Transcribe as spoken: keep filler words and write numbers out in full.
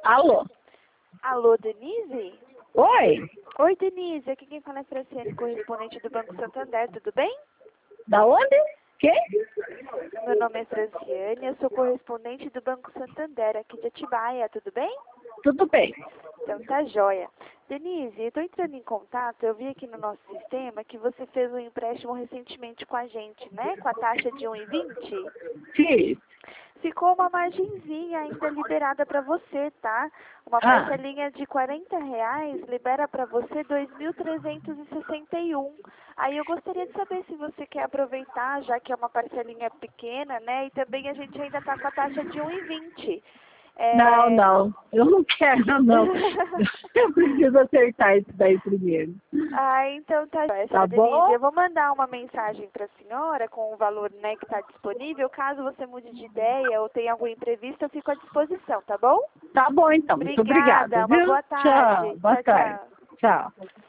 Alô? Alô, Denise? Oi? Oi, Denise. Aqui quem fala é Franciane, correspondente do Banco Santander. Tudo bem? Da onde? Quem? Meu nome é Franciane, eu sou correspondente do Banco Santander, aqui de Atibaia. Tudo bem? Tudo bem. Então tá joia. Denise, eu estou entrando em contato, eu vi aqui no nosso sistema que você fez um empréstimo recentemente com a gente, né? Com a taxa de um e vinte. Sim. Ficou uma margenzinha ainda liberada para você, tá? Uma Ah. parcelinha de quarenta reais libera para você dois mil trezentos e sessenta e um. Aí eu gostaria de saber se você quer aproveitar, já que é uma parcelinha pequena, né? E também a gente ainda está com a taxa de um e vinte. É... Não, não. Eu não quero, não. Eu preciso acertar isso daí primeiro. Ah, então tá, Tá Denise. bom? Eu vou mandar uma mensagem para a senhora com o valor, né, que está disponível. Caso você mude de ideia ou tenha algum imprevisto, eu fico à disposição, tá bom? Tá bom, então. Muito Obrigada. obrigada, Uma viu? boa Tchau. tarde. Boa Tchau, tarde. tchau. Tchau.